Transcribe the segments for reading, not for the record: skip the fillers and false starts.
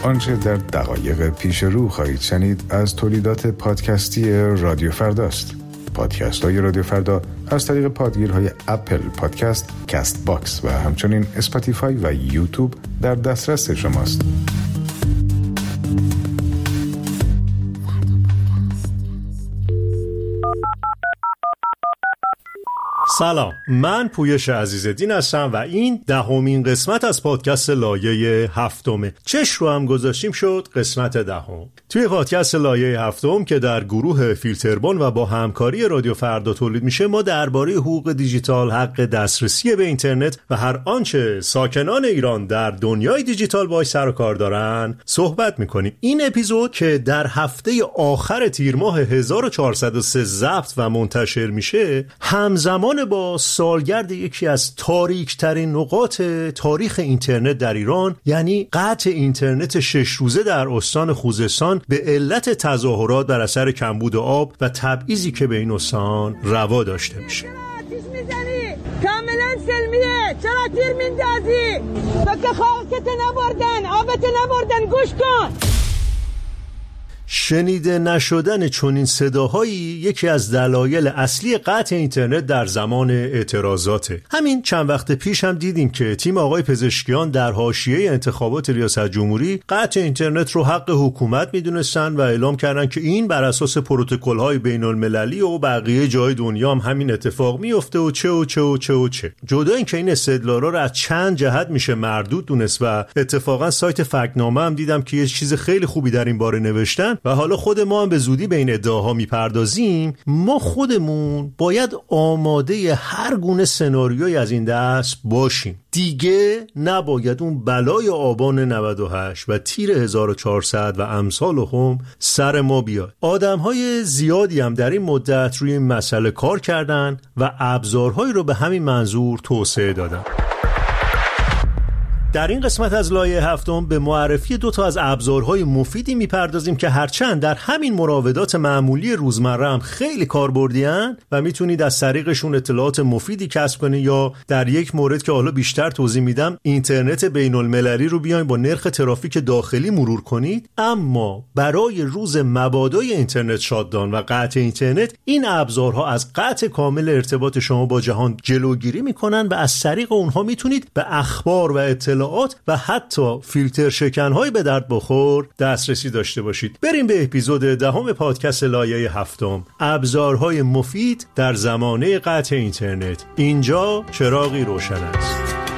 آنچه در دقایق پیش رو خواهید شنید از تولیدات پادکستی رادیو فرداست. پادکست های رادیو فردا از طریق پادگیرهای اپل پادکست، کست باکس و همچنین اسپاتیفای و یوتیوب در دسترس شماست. سلام، من پویش عزیزالدین هستم و این 10مین قسمت از پادکست لایه 7. چش رو هم گذاشتیم شد قسمت 10. توی پادکست لایه 7 که در گروه فیلتربون و با همکاری رادیو فردا تولید میشه، ما درباره حقوق دیجیتال، حق دسترسی به اینترنت و هر آنچه ساکنان ایران در دنیای دیجیتال باهاش سر و کار دارن صحبت میکنیم. این اپیزود که در هفته آخر تیر ماه 1403 ضبط و منتشر میشه، همزمان با سالگرد یکی از تاریک‌ترین نقاط تاریخ اینترنت در ایران، یعنی قطع اینترنت 6 روزه در استان خوزستان به علت تظاهرات بر اثر کمبود آب و تبعیضی که به این استان روا داشته میشه. کاملا سلمیه، چرا تیر میندازی؟ تو که خاکت نبردن، آبت نبردن، گوش کن. شنیده نشدن چنین صداهایی یکی از دلایل اصلی قطع اینترنت در زمان اعتراضاته. همین چند وقت پیش هم دیدیم که تیم آقای پزشکیان در حاشیه انتخابات ریاست جمهوری قطع اینترنت رو حق حکومت میدونستن و اعلام کردن که این بر اساس پروتکل‌های بین‌المللی و بقیه جای دنیا هم همین اتفاق میفته و چه. جدا اینکه این استدلالا رو از چند جهت میشه مردود دونست و اتفاقا سایت فکت‌نامه هم دیدم که یه چیز خیلی خوبی در این باره نوشتن و حالا خود ما هم به زودی به این ادعاها میپردازیم. ما خودمون باید آماده هر گونه سناریویی از این دست باشیم. دیگه نباید اون بلای آبان 98 و تیر 1400 و امثال هم سر ما بیاد. آدم‌های زیادی هم در این مدت روی این مسئله کار کردن و ابزارهایی رو به همین منظور توسعه دادن. در این قسمت از لایه 7 به معرفی 2 از ابزارهای مفیدی میپردازیم که هرچند در همین مراودات معمولی روزمره هم خیلی کاربردی‌اند و میتونید از طریقشون اطلاعات مفیدی کسب کنید، یا در یک مورد که حالا بیشتر توضیح میدم، اینترنت بین‌المللی رو بیاین با نرخ ترافیک داخلی مرور کنید. اما برای روز مبادای اینترنت شاتداون و قطع اینترنت، این ابزارها از قطع کامل ارتباط شما با جهان جلوگیری میکنن و از طریق اونها میتونید به اخبار و اطلاعات و حتی فیلتر شکن‌های به درد بخور دسترسی داشته باشید. بریم به اپیزود 10 پادکست لایه 7، ابزارهای مفید در زمانه قطع اینترنت. اینجا چراغی روشن است.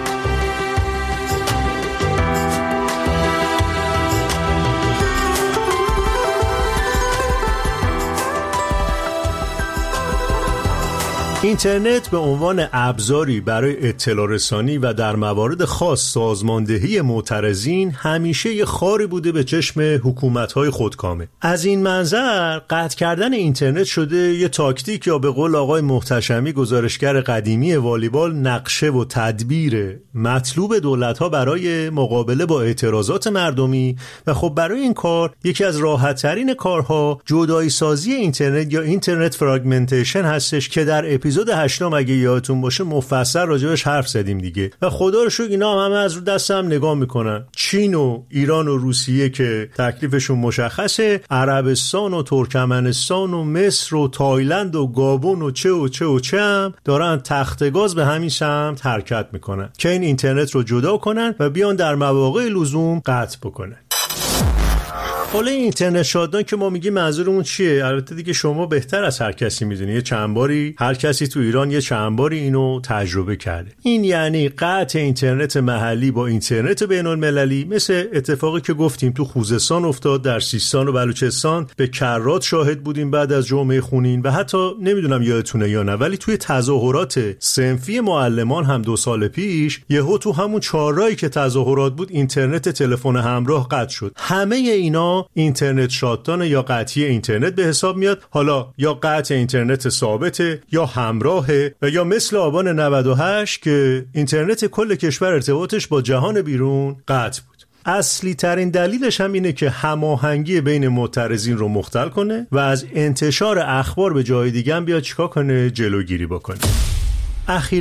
اینترنت به عنوان ابزاری برای اطلاع رسانی و در موارد خاص سازماندهی معترضین همیشه یه خاری بوده به چشم حکومت‌های خودکامه. از این منظر قطع کردن اینترنت شده یه تاکتیک، یا به قول آقای محتشمی گزارشگر قدیمی والیبال، نقشه و تدبیر مطلوب دولت‌ها برای مقابله با اعتراضات مردمی. و خب برای این کار یکی از راحت‌ترین کارها جدایی سازی اینترنت یا اینترنت فراگمنتیشن هستش که در اپیزود 8 اگه یادتون باشه مفصل راجبش حرف زدیم دیگه. و خدا رو شکر اینا همه از رو دستم نگاه میکنن. چین و ایران و روسیه که تکلیفشون مشخصه، عربستان و ترکمنستان و مصر و تایلند و گابون و چه هم دارن تخت گاز به همین سمت حرکت میکنن که این اینترنت رو جدا کنن و بیان در مواقع لزوم قطع بکنن. حالا اینترنت شاتداون که ما میگیم منظورمون چیه؟ البته دیگه شما بهتر از هر کسی میدونی. یه چند باری هر کسی تو ایران یه چند باری اینو تجربه کرده. این یعنی قطع اینترنت محلی با اینترنت بین‌المللی، مثل اتفاقی که گفتیم تو خوزستان افتاد، در سیستان و بلوچستان به کرات شاهد بودیم بعد از جمعه خونین، و حتی نمیدونم یادتونه یا نه، ولی توی تظاهرات صنفی معلمان هم 2 سال پیش یهو تو همون چهارراهی که تظاهرات بود اینترنت تلفن همراه قطع شد. همه اینا اینترنت شاتداون یا قطعی اینترنت به حساب میاد. حالا یا قطع اینترنت ثابته یا همراهه، و یا مثل آبان 98 که اینترنت کل کشور ارتباطش با جهان بیرون قطع بود. اصلی ترین دلیلش هم اینه که هماهنگی بین معترضین رو مختل کنه و از انتشار اخبار به جای دیگه هم بیاد چیکار کنه؟ جلوگیری بکنه. اخیراً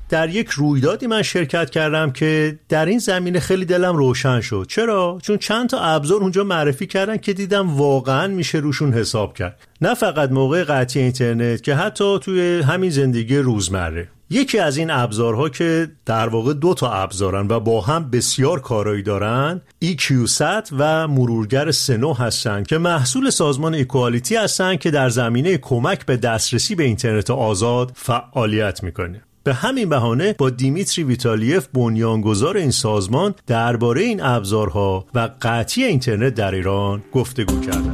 در یک رویدادی من شرکت کردم که در این زمینه خیلی دلم روشن شد. چرا؟ چون چند تا ابزار اونجا معرفی کردن که دیدم واقعا میشه روشون حساب کرد، نه فقط موقع قطعی اینترنت که حتی توی همین زندگی روزمره. یکی از این ابزارها که در واقع 2 تا ابزارن و با هم بسیار کارایی دارن، EQSAT و مرورگر سنو هستن که محصول سازمان ایکوالیتی هستن که در زمینه کمک به دسترسی به اینترنت آزاد فعالیت میکنه. به همین بهانه با دیمیتری ویتالیف بنیانگذار این سازمان درباره این ابزارها و قطعی اینترنت در ایران گفتگو کردن.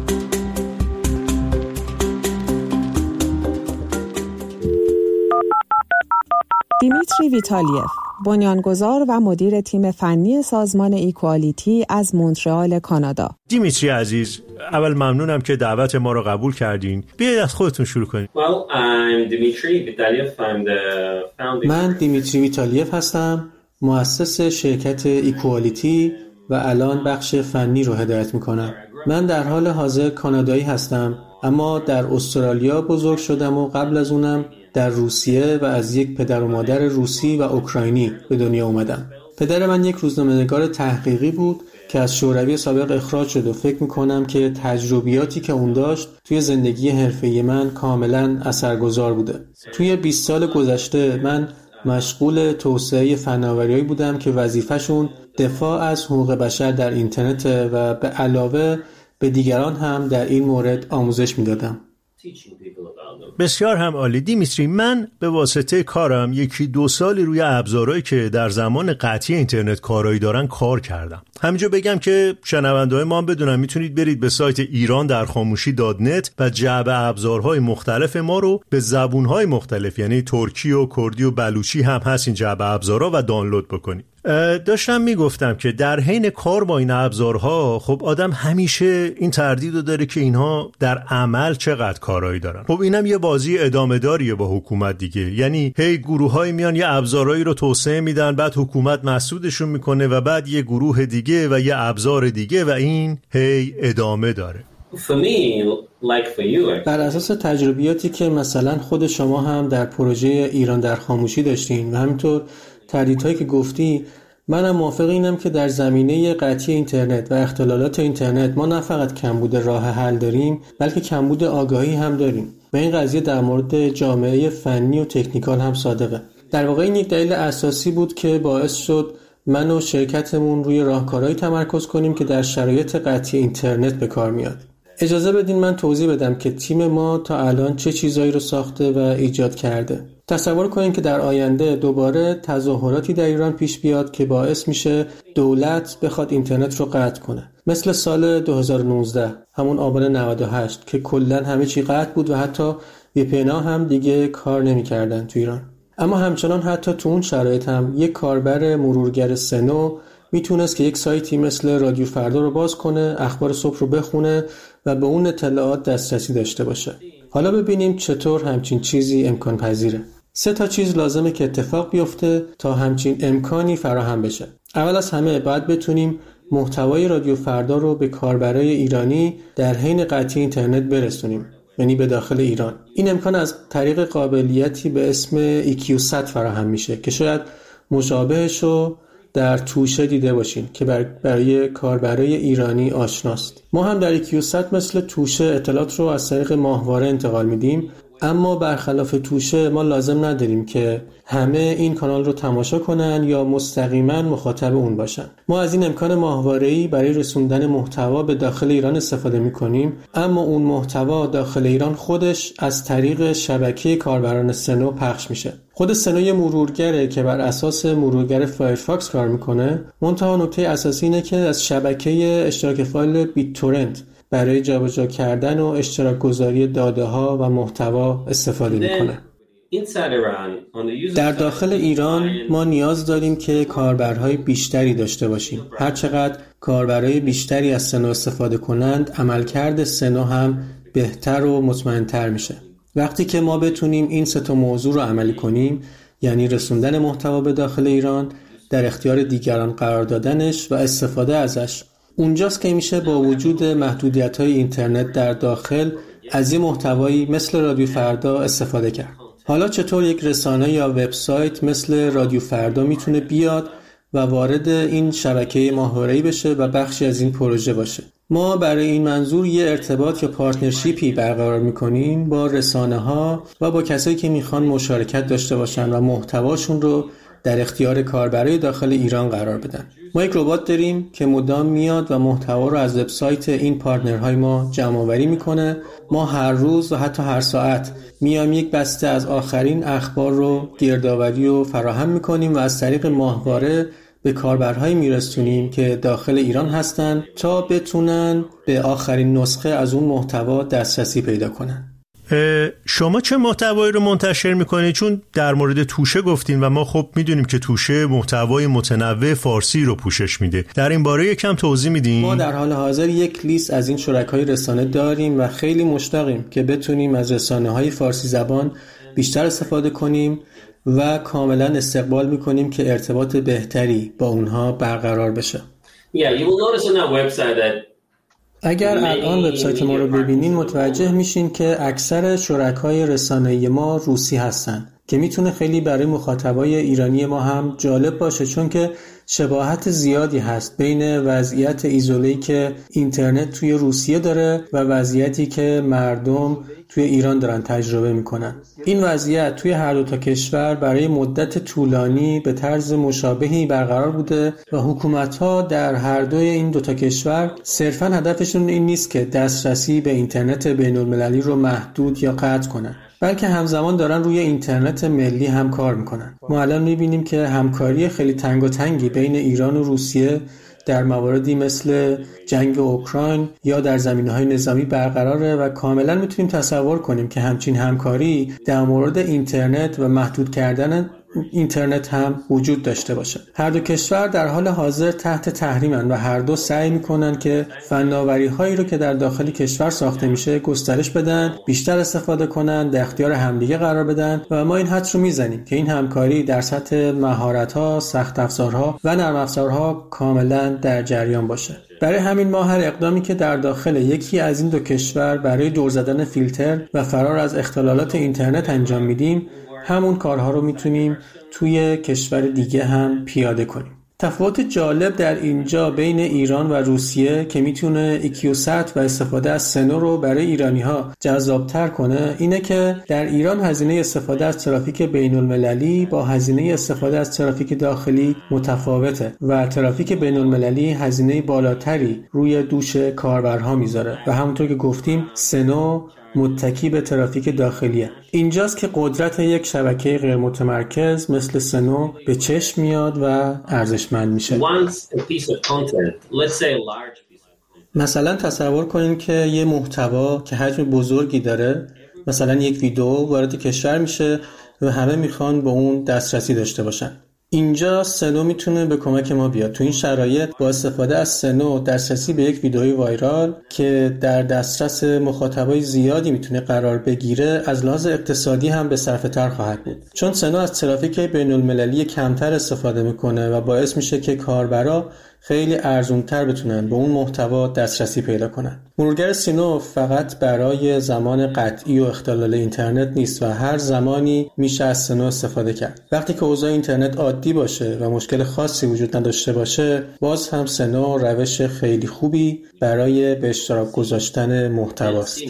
دیمیتری ویتالیف، بنیانگذار و مدیر تیم فنی سازمان ایکوالیتی از مونترال کانادا. دیمیتری عزیز، اول ممنونم که دعوت ما رو قبول کردین. بیایید از خودتون شروع کنید. من دیمیتری ویتالیف هستم، مؤسس شرکت ایکوالیتی و الان بخش فنی رو هدایت میکنم. من در حال حاضر کانادایی هستم، اما در استرالیا بزرگ شدم و قبل از اونم در روسیه و از یک پدر و مادر روسی و اوکراینی به دنیا اومدم. پدر من یک روزنامه‌نگار تحقیقی بود که از شوروی سابق اخراج شد و فکر میکنم که تجربیاتی که اون داشت توی زندگی حرفه‌ای من کاملا اثرگذار بوده. توی 20 سال گذشته من مشغول توسعه فناوری‌هایی بودم که وظیفه‌شون دفاع از حقوق بشر در اینترنت و به علاوه به دیگران هم در این مورد آموزش میدادم. بسیار هم عالی. دیمیتری، من به واسطه کارم 1-2 سالی روی ابزارهایی که در زمان قطعی اینترنت کارایی دارن کار کردم. همینجا بگم که شنونده‌های ما هم بدونن میتونید برید به سایت irandarkhamushi.net و جعبه ابزارهای مختلف ما رو به زبونهای مختلف، یعنی ترکی و کردی و بلوچی هم هست این جعبه ابزارها، و دانلود بکنید. داشتم میگفتم که در حین کار با این ابزارها خب آدم همیشه این تردیدو داره که اینها در عمل چقدر کارایی دارن. خب اینم یه بازی ادامه داریه با حکومت دیگه، یعنی هی گروهایی میان یه ابزارهایی رو توسعه میدن، بعد حکومت مسئولشون میکنه و بعد یه گروه دیگه و یه ابزار دیگه و این هی ادامه داره. بر اساس تجربیاتی که مثلا خود شما هم در پروژه ایران در خاموشی داشتین و همینطور تردیدهایی که گفتی، منم موافق اینم که در زمینه قطعی اینترنت و اختلالات اینترنت ما نه فقط کمبود راه حل داریم، بلکه کمبود آگاهی هم داریم و این قضیه در مورد جامعه فنی و تکنیکال هم صادقه. در واقع این یک دلیل اساسی بود که باعث شد من و شرکتمون روی راهکارهایی تمرکز کنیم که در شرایط قطعی اینترنت به کار میاد. اجازه بدین من توضیح بدم که تیم ما تا الان چه چیزایی رو ساخته و ایجاد کرده. تصور کنین که در آینده دوباره تظاهراتی در ایران پیش بیاد که باعث میشه دولت بخواد اینترنت رو قطع کنه، مثل سال 2019 همون آبان 98، که کلا همه چی قطع بود و حتی VPN هم دیگه کار نمی‌کردن تو ایران. اما همچنان حتی تو اون شرایط هم یک کاربر مرورگر سنو میتونست که یک سایتی مثل رادیو فردا رو باز کنه، اخبار صبح رو بخونه و به اون اطلاعات دسترسی داشته باشه. حالا ببینیم چطور همچین چیزی امکان پذیره. 3 چیز لازمه که اتفاق بیفته تا همچین امکانی فراهم بشه. اول از همه باید بتونیم محتوای رادیو فردا رو به کاربرای ایرانی در حین قطعی اینترنت برسونیم، یعنی به داخل ایران. این امکان از طریق قابلیتی به اسم EQSAT فراهم میشه که شاید مشابهش رو در توشه دیده باشین که برای کاربرای ایرانی آشناست. ما هم در EQSAT مثل توشه اطلاعات رو از طریق ماهواره انتقال میدیم، اما برخلاف توشه ما لازم نداریم که همه این کانال رو تماشا کنن یا مستقیما مخاطب اون باشن. ما از این امکان ماهواره‌ای برای رسوندن محتوا به داخل ایران استفاده می‌کنیم، اما اون محتوا داخل ایران خودش از طریق شبکه کاربران سنو پخش میشه. خود سنو یه مرورگره که بر اساس مرورگر فایرفاکس کار میکنه، منتها نکته اساسی اینه که از شبکه اشتراک فایل بیت تورنت برای جابجا کردن و اشتراک گذاری داده ها و محتوا استفاده میکنه. در داخل ایران ما نیاز داریم که کاربرهای بیشتری داشته باشیم. هرچقدر کاربرهای بیشتری از سنو استفاده کنند، عملکرد سنو هم بهتر و مطمئن‌تر میشه. وقتی که ما بتونیم این 3 موضوع رو عملی کنیم، یعنی رسوندن محتوا به داخل ایران، در اختیار دیگران قرار دادنش و استفاده ازش، اونجاست که میشه با وجود محدودیت‌های اینترنت در داخل از یه محتوایی مثل رادیو فردا استفاده کرد. حالا چطور یک رسانه یا وبسایت مثل رادیو فردا میتونه بیاد و وارد این شبکه ماهواره‌ای بشه و بخشی از این پروژه باشه؟ ما برای این منظور یه ارتباط یا پارتنرشیپی برقرار میکنیم با رسانه‌ها و با کسایی که میخوان مشارکت داشته باشن و محتواشون رو در اختیار کاربرای داخل ایران قرار بدن. ما یک ربات داریم که مدام میاد و محتوا رو از وبسایت این پارتنرهای ما جمع‌آوری میکنه. ما هر روز و حتی هر ساعت میام یک بسته از آخرین اخبار رو گردآوری و فراهم میکنیم و از طریق ماهواره به کاربرهایی میرسونیم که داخل ایران هستن تا بتونن به آخرین نسخه از اون محتوا دسترسی پیدا کنن. شما چه محتوایی رو منتشر میکنید؟ چون در مورد توشه گفتین و ما خب میدونیم که توشه محتوای متنوع فارسی رو پوشش میده. در این باره یکم توضیح میدین؟ ما در حال حاضر یک لیست از این شرکای رسانه داریم و خیلی مشتاقیم که بتونیم از رسانه‌های فارسی زبان بیشتر استفاده کنیم و کاملا استقبال میکنیم که ارتباط بهتری با اونها برقرار بشه. اگر الان وبسایت ما رو ببینین متوجه میشین که اکثر شرکای رسانه‌ای ما روسی هستن که میتونه خیلی برای مخاطبای ایرانی ما هم جالب باشه، چون که شباهت زیادی هست بین وضعیت ایزوله‌ای که اینترنت توی روسیه داره و وضعیتی که مردم توی ایران دارن تجربه میکنن. این وضعیت توی هر دو تا کشور برای مدت طولانی به طرز مشابهی برقرار بوده و حکومت‌ها در هر دوی این دو تا کشور صرفاً هدفشون این نیست که دسترسی به اینترنت بین‌المللی رو محدود یا قطع کنن، بلکه همزمان دارن روی اینترنت ملی هم کار میکنن. ما الان میبینیم که همکاری خیلی تنگاتنگی بین ایران و روسیه در مواردی مثل جنگ اوکراین یا در زمینه‌های نظامی برقراره و کاملا میتونیم تصور کنیم که همچین همکاری در مورد اینترنت و محدود کردن اینترنت هم وجود داشته باشه. هر دو کشور در حال حاضر تحت تحریمن و هر دو سعی میکنن که فناوری‌هایی رو که در داخل کشور ساخته میشه گسترش بدن، بیشتر استفاده کنن، در اختیار همدیگه قرار بدن و ما این حدس رو میزنیم که این همکاری در سطح مهارت‌ها، سخت افزارها و نرم افزارها کاملا در جریان باشه. برای همین ما هر اقدامی که در داخل یکی از این دو کشور برای دور زدن فیلتر و فرار از اختلالات اینترنت انجام میدیم، همون کارها رو میتونیم توی کشور دیگه هم پیاده کنیم. تفاوت جالب در اینجا بین ایران و روسیه که میتونه ایکیوسات و استفاده از سنو رو برای ایرانی‌ها جذاب‌تر کنه اینه که در ایران هزینه استفاده از ترافیک بین‌المللی با هزینه استفاده از ترافیک داخلی متفاوته و ترافیک بین‌المللی هزینه بالاتری روی دوش کاربرها میذاره و همونطور که گفتیم سنو متکی به ترافیک داخلیه. اینجاست که قدرت یک شبکه غیر متمرکز مثل سنو به چشم میاد و ارزشمند میشه. مثلا تصور کنین که یه محتوا که حجم بزرگی داره، مثلا یک ویدیو وارد کشور میشه و همه میخوان به اون دسترسی داشته باشن. اینجا سنو میتونه به کمک ما بیاد. تو این شرایط با استفاده از سنو دسترسی به یک ویدئوی وایرال که در دسترس مخاطبای زیادی میتونه قرار بگیره از لحاظ اقتصادی هم به صرفه تر خواهد بود، چون سنو از ترافیک بین‌المللی کمتر استفاده میکنه و باعث میشه که کاربرا خیلی ارزان‌تر بتونن به اون محتوا دسترسی پیدا کنن. مرورگر سنو فقط برای زمان قطعی و اختلال اینترنت نیست و هر زمانی میشه از سنو استفاده کرد. وقتی که اوضاع اینترنت عادی باشه و مشکل خاصی وجود نداشته باشه، باز هم سنو روش خیلی خوبی برای به اشتراک گذاشتن محتواست.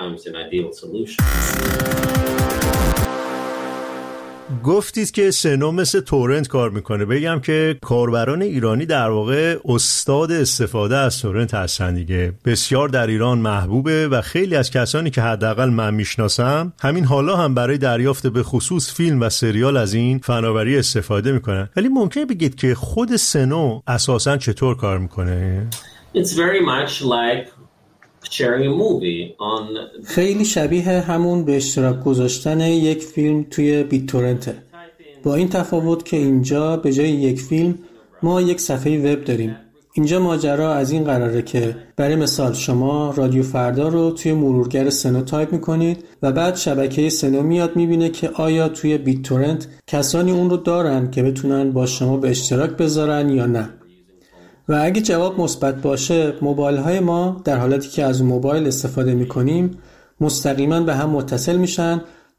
گفتید که سنو مثل تورنت کار میکنه. بگم که کاربران ایرانی در واقع استاد استفاده از تورنت هستن دیگه. بسیار در ایران محبوبه و خیلی از کسانی که حداقل من میشناسم همین حالا هم برای دریافت به خصوص فیلم و سریال از این فناوری استفاده میکنن. ولی ممکنه بگید که خود سنو اساساً چطور کار میکنه؟ It's very much like sharing a movie on... خیلی شبیه همون به اشتراک گذاشتن یک فیلم توی بیت تورنته، با این تفاوت که اینجا به جای یک فیلم ما یک صفحه وب داریم. اینجا ماجرا از این قراره که برای مثال شما رادیو فردا رو توی مرورگر سنو تایپ میکنید و بعد شبکه سنو میاد میبینه که آیا توی بیت تورنت کسانی اون رو دارن که بتونن با شما به اشتراک بذارن یا نه. و اگه جواب مثبت باشه، موبایل‌های ما در حالتی که از موبایل استفاده می‌کنیم مستقیما به هم متصل میشن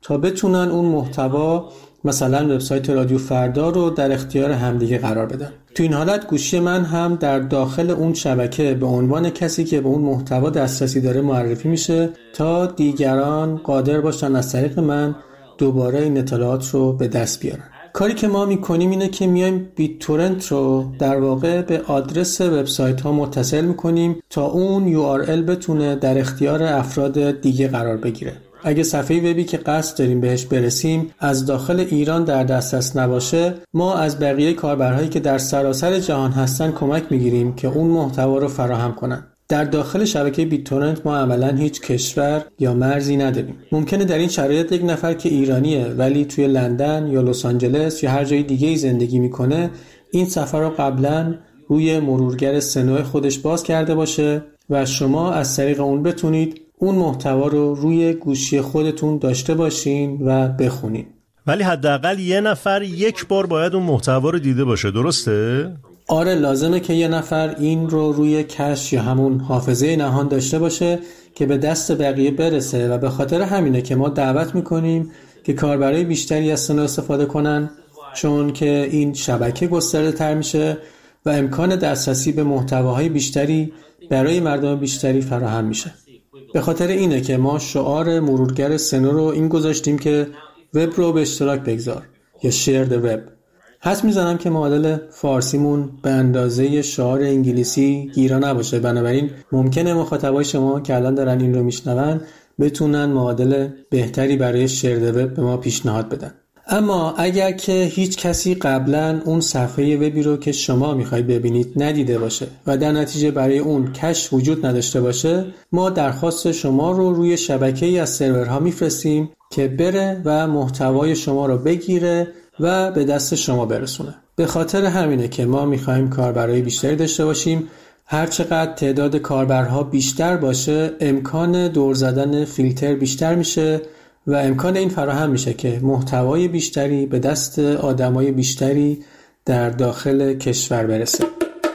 تا بتونن اون محتوا مثلا وبسایت رادیو فردا رو در اختیار همدیگه قرار بدن. تو این حالت گوشی من هم در داخل اون شبکه به عنوان کسی که به اون محتوا دسترسی داره معرفی میشه تا دیگران قادر باشن از طریق من دوباره این اطلاعات رو به دست بیارن. کاری که ما میکنیم اینه که میایم بیت تورنت رو در واقع به آدرس وبسایت ها متصل میکنیم تا اون URL بتونه در اختیار افراد دیگه قرار بگیره. اگه صفحه وبی که قصد داریم بهش برسیم از داخل ایران در دسترس نباشه، ما از بقیه کاربرهایی که در سراسر جهان هستن کمک میگیریم که اون محتوا رو فراهم کنن. در داخل شبکه بیت تورنت ما عملاً هیچ کشور یا مرزی نداریم. ممکنه در این شرایط یک نفر که ایرانیه ولی توی لندن یا لس آنجلس یا هر جای دیگه‌ای زندگی میکنه این صفحه رو قبلاً روی مرورگر سنو خودش باز کرده باشه و شما از طریق اون بتونید اون محتوا رو روی گوشی خودتون داشته باشین و بخونین. ولی حداقل یه نفر یک بار باید اون محتوا رو دیده باشه، درسته؟ آره، لازمه که یه نفر این رو روی کش یا همون حافظه نهان داشته باشه که به دست بقیه برسه و به خاطر همینه که ما دعوت میکنیم که کاربرای بیشتری از سنو استفاده کنن، چون که این شبکه گسترده تر میشه و امکان دسترسی به محتواهای بیشتری برای مردم بیشتری فراهم میشه. به خاطر اینه که ما شعار مرورگر سنو رو این گذاشتیم که وب رو به اشتراک بگذار یا شیر د وب. حدس میزنم که معادل فارسیمون به اندازه شعار انگلیسی گیرا نباشه، بنابراین ممکنه مخاطبای شما که الان دارن این رو میشنون بتونن معادل بهتری برای شیر د وب به ما پیشنهاد بدن. اما اگر که هیچ کسی قبلا اون صفحه وبی رو که شما میخواید ببینید ندیده باشه و در نتیجه برای اون کش وجود نداشته باشه، ما درخواست شما رو روی شبکه‌ای از سرورها میفرستیم که بره و محتوای شما رو بگیره و به دست شما برسونه. به خاطر همینه که ما میخوایم کاربرای بیشتری داشته باشیم. هر چقدر تعداد کاربرها بیشتر باشه امکان دور زدن فیلتر بیشتر میشه و امکان این فراهم میشه که محتوای بیشتری به دست آدمای بیشتری در داخل کشور برسه.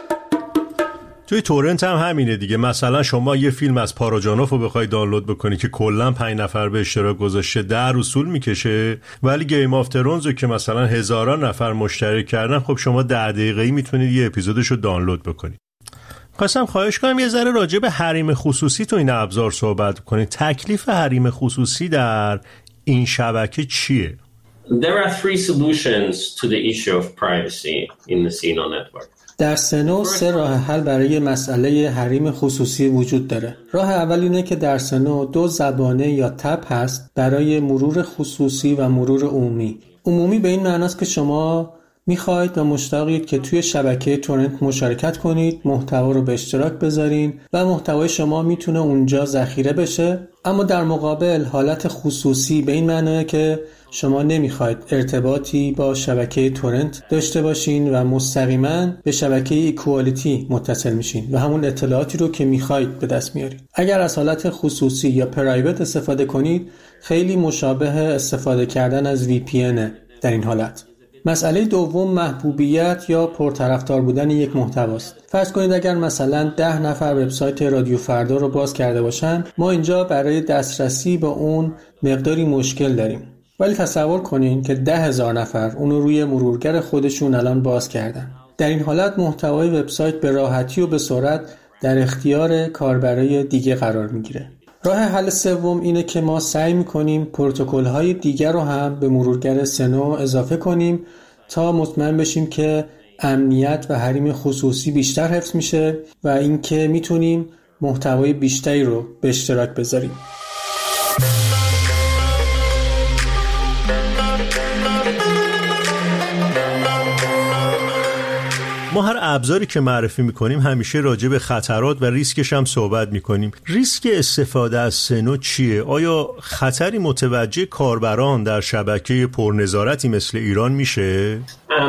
توی تورنت هم همینه دیگه. مثلا شما یه فیلم از پاراجانوف رو بخوای دانلود بکنی که کلا 5 نفر به اشتراک گذاشته 10 اصول میکشه، ولی گیم آف ترونز رو که مثلا هزاران نفر مشترک کردن، خب شما 10 دقیقه‌ای میتونید یه اپیزودش رو دانلود بکنید. خواستم خواهش کنم یه ذره راجع به حریم خصوصی تو این ابزار صحبت کنید. تکلیف حریم خصوصی در این شبکه چیه؟ There are 3 solutions to the issue of privacy in the Sino network. در سنو 3 راه حل برای مسئله حریم خصوصی وجود داره. راه اول اینه که در سنو 2 زبانه یا تب هست برای مرور خصوصی و مرور عمومی. عمومی به این معناست که شما میخواید و مشتاقید که توی شبکه تورنت مشارکت کنید، محتوا رو به اشتراک بذارین و محتوای شما میتونه اونجا ذخیره بشه. اما در مقابل حالت خصوصی به این معنیه که شما نمیخواید ارتباطی با شبکه تورنت داشته باشین و مستقیما به شبکه ایکوالیتی متصل میشین و همون اطلاعاتی رو که میخواید به دست میارید. اگر از حالت خصوصی یا پرایوت استفاده کنید، خیلی مشابه استفاده کردن از VPN در این حالت. مسئله دوم محبوبیت یا پرطرفدار بودن یک محتواست. فرض کنید اگر مثلا 10 نفر وبسایت رادیو فردا رو باز کرده باشن، ما اینجا برای دسترسی به اون مقداری مشکل داریم. ولی تصور کنین که 10,000 نفر اونو روی مرورگر خودشون الان باز کردن. در این حالت محتوای وبسایت به راحتی و به سرعت در اختیار کاربرای دیگه قرار میگیره. راه حل سوم اینه که ما سعی میکنیم پروتکل‌های دیگر رو هم به مرورگر سنو اضافه کنیم تا مطمئن بشیم که امنیت و حریم خصوصی بیشتر حفظ میشه و اینکه میتونیم محتوای بیشتری رو به اشتراک بذاریم. ما هر ابزاری که معرفی میکنیم همیشه راجع به خطرات و ریسکش هم صحبت میکنیم. ریسک استفاده از سنو چیه؟ آیا خطری متوجه کاربران در شبکه پرنظارتی مثل ایران میشه؟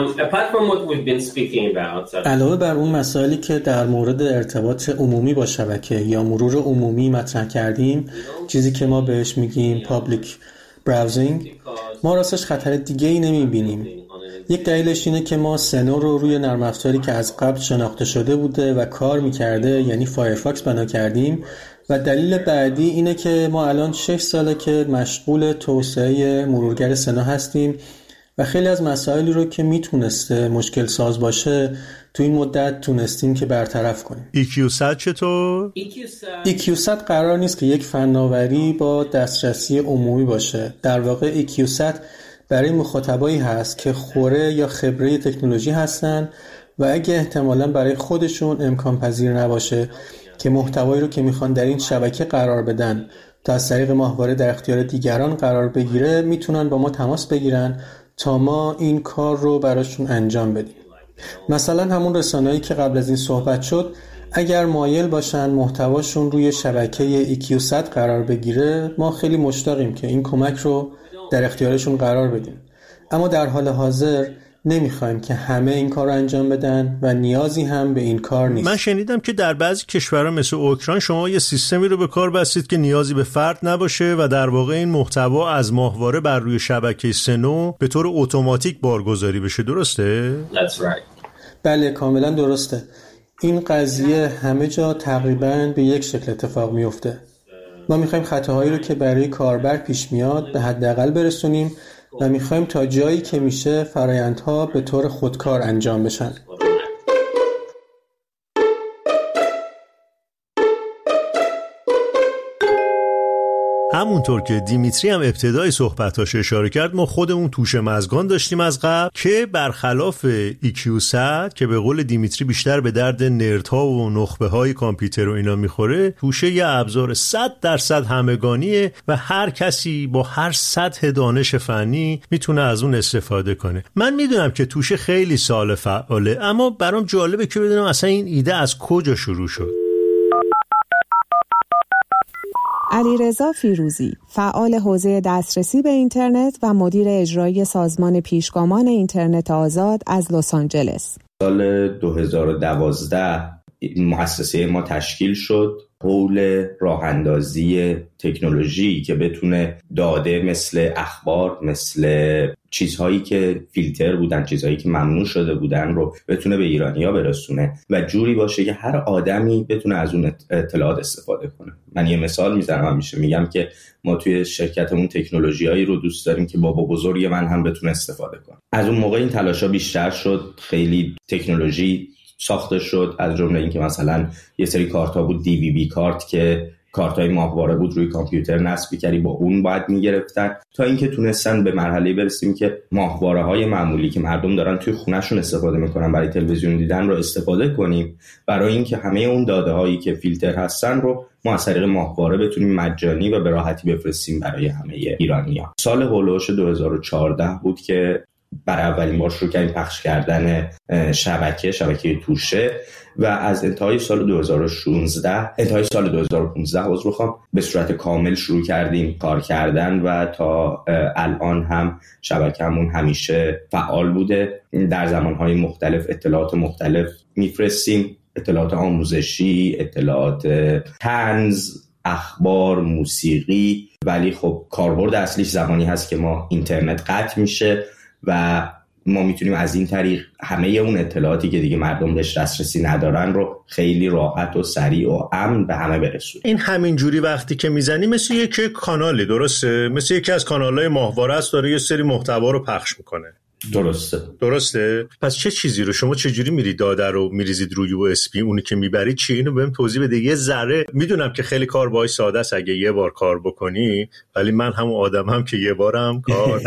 علاوه بر اون مسائلی که در مورد ارتباط عمومی با شبکه یا مرور عمومی مطرح کردیم، چیزی که ما بهش میگیم پابلیک براوزینگ، ما راستش خطر دیگه ای نمیبینیم. یک دلیلش اینه که ما سنو رو روی نرم افزاری که از قبل شناخته شده بوده و کار میکرده، یعنی فایرفاکس بنا کردیم و دلیل بعدی اینه که ما الان 6 ساله که مشغول توسعه مرورگر سنا هستیم و خیلی از مسائلی رو که میتونسته مشکل ساز باشه تو این مدت تونستیم که برطرف کنیم. EQ100 چطور؟ EQ100 قرار نیست که یک فناوری با دسترسی عمومی باشه. در واقع EQ100 برای مخاطبایی هست که خوره یا خبره تکنولوژی هستن و اگه احتمالاً برای خودشون امکان پذیر نباشه که محتوایی رو که میخوان در این شبکه قرار بدن تا از طریق ماهواره در اختیار دیگران قرار بگیره، میتونن با ما تماس بگیرن تا ما این کار رو براشون انجام بدیم. مثلا همون رسانه‌ای که قبل از این صحبت شد، اگر مایل باشن محتواشون روی شبکه EQ100 قرار بگیره، ما خیلی مشتاقیم که این کمک رو در اختیارشون قرار بدیم. اما در حال حاضر نمیخوایم که همه این کار رو انجام بدن و نیازی هم به این کار نیست. من شنیدم که در بعضی کشورها مثل اوکراین شما یه سیستمی رو به کار بستید که نیازی به فرد نباشه و در واقع این محتوا از ماهواره بر روی شبکه سنو به طور اتوماتیک بارگذاری بشه. درسته؟ That's right. بله، کاملا درسته. این قضیه همه جا تقریبا به یک شکل اتفاق میفته. ما میخوایم خطاهایی رو که برای کاربر پیش میاد به حداقل برسونیم و میخوایم تا جایی که میشه فرآیندها به طور خودکار انجام بشن. همونطور که دیمیتری هم ابتدای صحبتاش اشاره کرد، ما خودمون توشه مزگان داشتیم از قبل که برخلاف EQ100 که به قول دیمیتری بیشتر به درد نردها و نخبه های کامپیوتر و اینا میخوره، توشه یه ابزار 100% همگانیه و هر کسی با هر سطح دانش فنی میتونه از اون استفاده کنه. من میدونم که توشه خیلی سال فعاله، اما برام جالبه که بدونم اصلا این ایده از کجا شروع شد. علیرضا فیروزی، فعال حوزه دسترسی به اینترنت و مدیر اجرایی سازمان پیشگامان اینترنت آزاد از لس آنجلس. سال 2012 مؤسسه ما تشکیل شد حول راه اندازی تکنولوژی که بتونه داده مثل اخبار، مثل چیزهایی که فیلتر بودن، چیزهایی که ممنوع شده بودن رو بتونه به ایرانی‌ها برسونه و جوری باشه که هر آدمی بتونه از اون اطلاعات استفاده کنه. من یه مثال میزنم، همیشه میگم که ما توی شرکتمون تکنولوژیایی رو دوست داریم که بابا بزرگ من هم بتونه استفاده کنه. از اون موقع این تلاشا بیشتر شد، خیلی تکنولوژی ساخته شد، از جمله این که مثلا یه سری کارت‌ها بود DVB کارت که کارت‌های ماهواره بود روی کامپیوتر نصب کردی، با اون باید می‌گرفتن، تا اینکه تونستن به مرحله برسیم که ماهواره‌های معمولی که مردم دارن توی خونه‌شون استفاده می‌کنن برای تلویزیون دیدن رو استفاده کنیم، برای اینکه همه اون داده‌هایی که فیلتر هستن رو ما از طریق ماهواره بتونیم مجانی و به راحتی بفرستیم برای همه ایرانی‌ها. سال هولوش 2014 بود که برای اولین بار شروع کردیم پخش کردن شبکه توشه و از انتهای سال 2015 به صورت کامل شروع کردیم کار کردن و تا الان هم شبکه‌مون همیشه فعال بوده. در زمانهای مختلف اطلاعات مختلف میفرستیم، اطلاعات آموزشی، اطلاعات طنز، اخبار، موسیقی، ولی خب کاربرد اصلیش زمانی هست که ما اینترنت قطع میشه و ما میتونیم از این طریق همه اون اطلاعاتی که دیگه مردم بهش دسترسی ندارن رو خیلی راحت و سریع و امن به همه برسونیم. این همین جوری وقتی که میزنی مثل یک کانالی، درسته؟ مثل یکی از کانال‌های ماهواره است، داره یه سری محتوا رو پخش میکنه. درسته؟ پس چه چیزی رو شما چجوری میرید داده رو میریزید روی USB؟ اونی که میبرید چی؟ اینو بهم توضیح بده یه ذره. میدونم که خیلی کار باهاش ساده است اگه یه بار کار بکنی، ولی من همون آدمم که یه بارم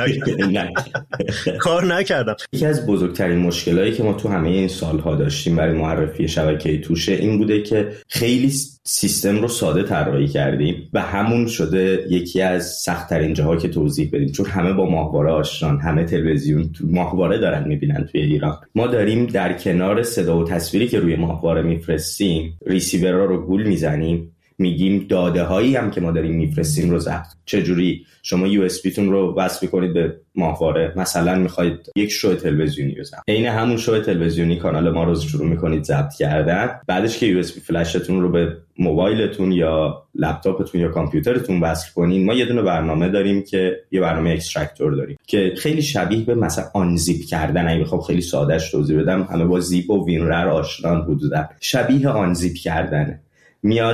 کار نکردم. یکی از بزرگترین مشکلایی که ما تو همه این سالها داشتیم برای معرفی شبکه توشه این بوده که خیلی سیستم رو ساده طراحی کردیم و همون شده یکی از سخت‌ترین جاها که توضیح بدیم، چون همه با ماهواره آشنان، همه تلویزیون ماهواره دارن میبینن توی ایران. ما داریم در کنار صدا و تصویری که روی ماهواره میفرستیم ریسیورها رو گول میزنیم، میگیم داده هایی هم که ما داریم میفرستیم رو ضبط. چجوری؟ شما USB تون رو وصل کنید به ماهواره، مثلا میخواید یک شو تلویزیونی رو ضبط، عین همون شو تلویزیونی کانال ما رو شروع میکنید ضبط کردن. بعدش که USB فلشتون رو به موبایلتون یا لپتاپتون یا کامپیوترتون وصل کنین، ما یه دونه برنامه داریم که یه برنامه اکسترکتور داریم که خیلی شبیه به مثلا آنزیپ کردن، اگه بخوام خیلی سادهش توضیح بدم، همه با زیپ و وینرر آشنان حدودا، شبیه آنزیپ کردنه. میاد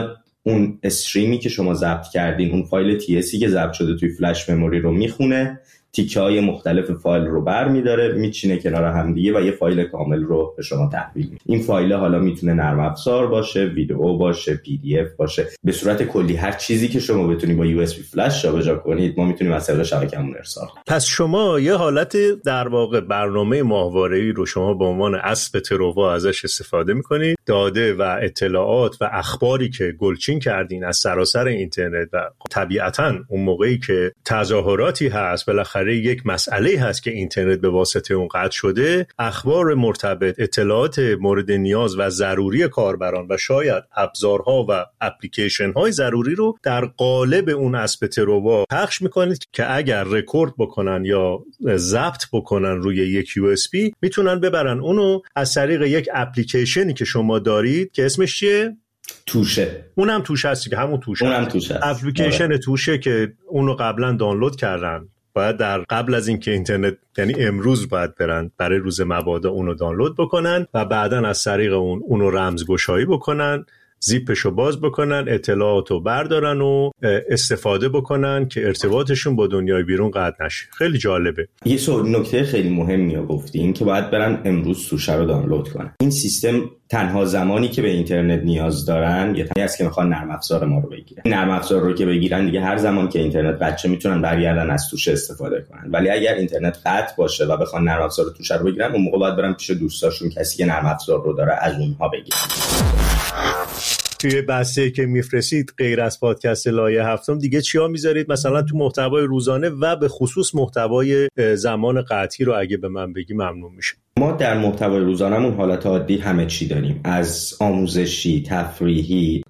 اون استریمی که شما ضبط کردین، اون فایل TSی که ضبط شده توی فلش مموری رو میخونه، تیکه‌های مختلف فایل رو برمی‌داره، میچینه کنار هم دیگه و یه فایل کامل رو به شما تحویل میده. این فایل حالا میتونه نرم افزار باشه، ویدئو باشه، PDF باشه، به صورت کلی هر چیزی که شما بتونید با USB فلش جابجا کنید ما میتونیم از طریق شبکه‌مون ارسال کنیم. پس شما یه حالت در واقع برنامه ماهواره‌ای رو شما به عنوان اسب تروا ازش استفاده می‌کنید، داده و اطلاعات و اخباری که گلچین کردین از سراسر اینترنت و طبیعتاً اون موقعی که تظاهراتی هست، بالاخره یک مسئله هست که اینترنت به واسطه اون قطع شده، اخبار مرتبط، اطلاعات مورد نیاز و ضروری کاربران و شاید ابزارها و اپلیکیشن‌های ضروری رو در قالب اون اسب تروا پخش می‌کنید که اگر رکورد بکنن یا ضبط بکنن روی یک USB میتونن ببرن اونو از طریق یک اپلیکیشنی که شما دارید که اسمش چیه؟ توشه. اونم توشه هست که همون توشه. اونم توشه است. اپلیکیشن توشه که اونو قبلا دانلود کردن. باید در قبل از اینکه اینترنت، یعنی امروز باید برن برای روز مبادا اونو دانلود بکنن و بعدن از طریق اونو رمزگشایی بکنن، زیپشو باز بکنن، اطلاعاتو بردارن و استفاده بکنن که ارتباطشون با دنیای بیرون قطع نشه. خیلی جالبه. یه نکته خیلی مهمی رو گفتی، این که باید برن امروز توشه رو دانلود کنن. این سیستم تنها زمانی که به اینترنت نیاز دارن یه تایی است که میخوان نرم افزار ما رو بگیرن. نرم افزار رو که بگیرن دیگه هر زمان که اینترنت قطع میتونن برگردن از توشه استفاده کنن. ولی اگر اینترنت قطع باشه و بخوان نرم افزار توشه رو بگیرن، اون موقع باید برن پیش دوستاشون، کسی که نرم افزار رو داره، از اونها بگیرن. توی بحثی که میفرستید غیر از پادکست لایه هفتم دیگه چیا میذارید مثلا تو محتوای روزانه و به خصوص محتوای زمان قطعی رو اگه به من بگی ممنون میشه. ما در محتوای روزانمون حالت عادی همه چی داریم، از آموزشی، تفریحی،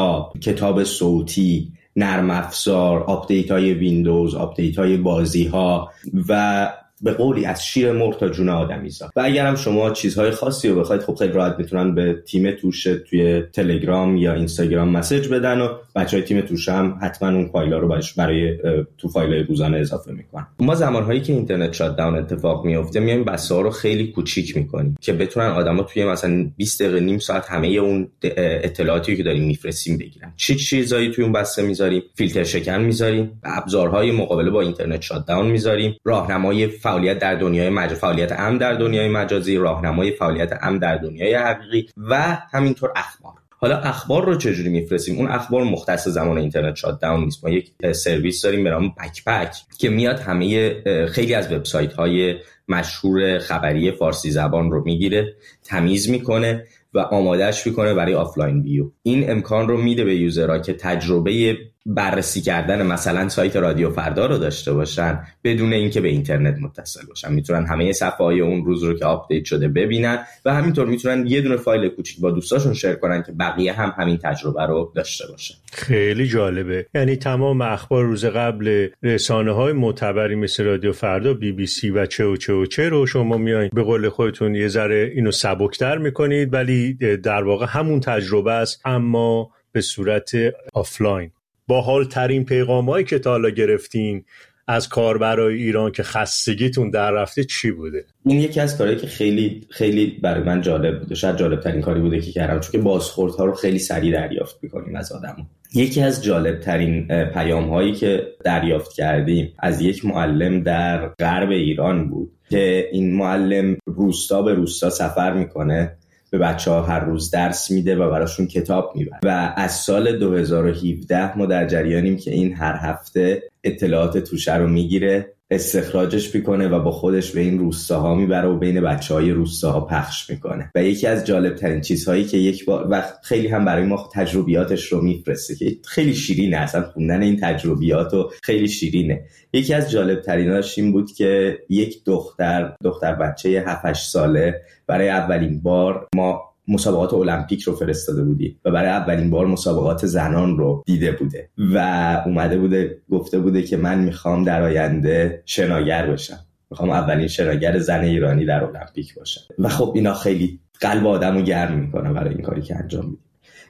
کتاب صوتی، نرم افزار، آپدیت های ویندوز، آپدیت های بازی ها و به قولی از شیر مرغ تا جون آدمیزاد. و اگرم شما چیزهای خاصی رو بخواید، خب خیلی راحت میتونن به تیم توشه توی تلگرام یا اینستاگرام مسیج بدن و بچهای تیم توشه هم حتما اون فایل‌ها رو برای تو فایل‌های روزانه اضافه میکنن. ما زمانهایی که اینترنت شات داون اتفاق میفته میایم بسه‌ها رو خیلی کوچیک میکنیم که بتونن آدما توی مثلا 20 دقیقه نیم ساعت همه اون اطلاعاتی که داریم میفرستیم بگیرن. چه چیزایی توی اون بسته میذاریم؟ فیلتر شکن میذاریم، ابزارهای مقابله با اینترنت شات داون میذاریم، راهنمای فعالیت در دنیای فعالیت امن در دنیای مجازی، راهنمای فعالیت امن در دنیای حقیقی و همینطور اخبار. حالا اخبار رو چجوری میفرستیم؟ اون اخبار مختص زمان اینترنت شات داون نیست. ما یک سرویس داریم به نام بکپک که میاد خیلی از وبسایت‌های مشهور خبری فارسی زبان رو میگیره، تمیز میکنه و آمادهش میکنه برای آفلاین ویو. این امکان رو میده به یوزرها که تجربه بررسی کردن مثلا سایت رادیو فردا رو داشته باشن بدون اینکه به اینترنت متصل باشن. میتونن همه صفحه‌های اون روز رو که آپدیت شده ببینن و همینطور میتونن یه دونه فایل کوچیک با دوستاشون شیر کنن که بقیه هم همین تجربه رو داشته باشن. خیلی جالبه. یعنی تمام اخبار روز قبل رسانه‌های معتبری مثل رادیو فردا، BBC و چه رو شما میایین به قول خودتون یه ذره اینو سبک‌تر میکنید، ولی در واقع همون تجربه است اما به صورت آفلاین. باحال ترین پیغامایی که تا حالا گرفتین از کاربرای ایران که خستگیتون در رفته چی بوده؟ این یکی از کارهایی که خیلی خیلی برای من جالب بوده، شاید جالب ترین کاری بوده که کردم، چون که بازخوردها رو خیلی سریع دریافت می‌کنیم از آدم‌ها. یکی از جالب ترین پیام‌هایی که دریافت کردیم از یک معلم در غرب ایران بود که این معلم روستا به روستا سفر میکنه، به بچه‌ها هر روز درس میده و براشون کتاب میبره و از سال 2017 ما در جریانیم که این هر هفته اطلاعات توشه رو میگیره، استخراجش میکنه و با خودش به این روستاها میبره و بین بچه‌های روستاها پخش میکنه. و یکی از جالب ترین چیزهایی که یک بار و خیلی هم برای ما تجربیاتش رو میفرسته که خیلی شیرینه، اصلا خوندن این تجربیاتو خیلی شیرینه. یکی از جالب تریناش این بود که یک دختر بچه 7-8 ساله برای اولین بار ما مسابقات المپیک رو فرستاده بودی و برای اولین بار مسابقات زنان رو دیده بوده و اومده بوده گفته بوده که من میخوام در آینده شناگر بشم، میخوام اولین شناگر زن ایرانی در المپیک باشم. و خب اینا خیلی قلب آدمو گرم میکنه برای این کاری که انجام میدیم.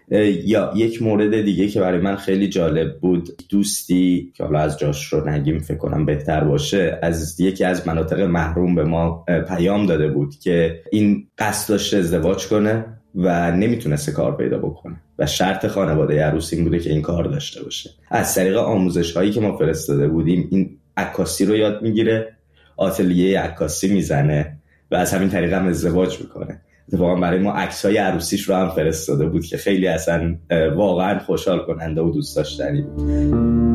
یا یک مورد دیگه که برای من خیلی جالب بود، دوستی که حالا از جاش رو نگیم فکر کنم بهتر باشه، از یکی از مناطق محروم به ما پیام داده بود که این قصد داشته ازدواج کنه و نمیتونسته کار پیدا بکنه و شرط خانواده عروس این بوده که این کار داشته باشه. از طریق آموزش هایی که ما فرستاده بودیم این عکاسی رو یاد میگیره، آتلیه عکاسی میزنه و از همین طریق هم ازدواج میکنه. اتفاقا برای ما عکسای عروسیش رو هم فرستاده بود که خیلی اصلا واقعا خوشحال کننده و دوست داشتنی بود.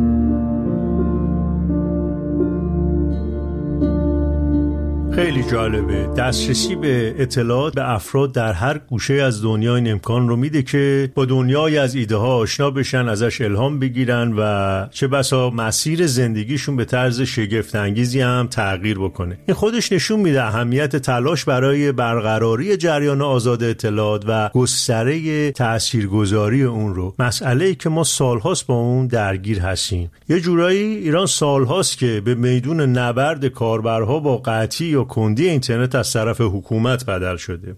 خیلی جالبه. دسترسی به اطلاعات به افراد در هر گوشه از دنیا این امکان رو میده که با دنیای از ایده ها آشنا بشن، ازش الهام بگیرن و چه بسا مسیر زندگیشون به طرز شگفت انگیزی هم تغییر بکنه. این خودش نشون میده اهمیت تلاش برای برقراری جریان آزاد اطلاعات و گستره تاثیرگذاری اون رو. مسئله‌ای که ما سالهاست با اون درگیر هستیم. یه جورایی ایران سالهاست که به میدون نبرد کاربرها با قطعی یا کندی اینترنت از طرف حکومت بدل شده.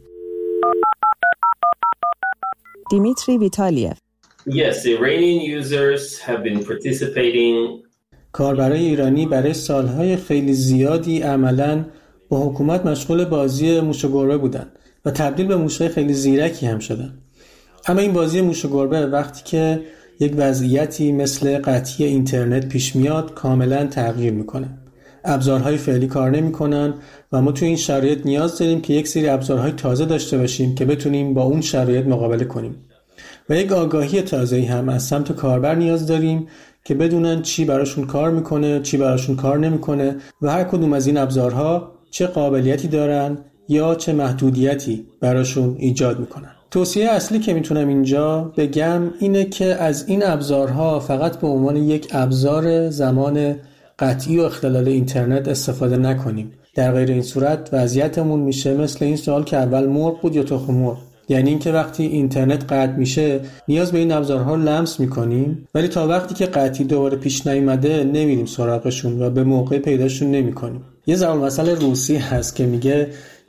دیمیتری ویتالایف. Yes, the Iranian users have been participating. کاربرای ایرانی برای سالهای خیلی زیادی عملاً با حکومت مشغول بازی موش و گربه بودن و تبدیل به موشهای خیلی زیرکی هم شدن. اما این بازی موش و گربه وقتی که یک وضعیتی مثل قطعی اینترنت پیش میاد کاملاً تغییر میکنه. ابزارهای فعلی کار نمی‌کنن و ما توی این شرایط نیاز داریم که یک سری ابزارهای تازه داشته باشیم که بتونیم با اون شرایط مقابله کنیم. و یک آگاهی تازه‌ای هم از سمت کاربر نیاز داریم که بدونن چی براشون کار میکنه، چی براشون کار نمیکنه و هر کدوم از این ابزارها چه قابلیتی دارن یا چه محدودیتی براشون ایجاد میکنن. توصیه اصلی که میتونم اینجا بگم اینه که از این ابزارها فقط به عنوان یک ابزار زمان قطعی و اختلال اینترنت استفاده نکنیم. در غیر این صورت وضعیتمون میشه مثل این سوال که اول مرغ بود یا تخم مرغ. یعنی اینکه وقتی اینترنت قطع میشه نیاز به این ابزارها لمس میکنیم ولی تا وقتی که قطعی دوباره پیش نیامده نمیریم سراغشون و به موقع پیداشون نمیکنیم. یه ضرب المثل روسی هست که میگه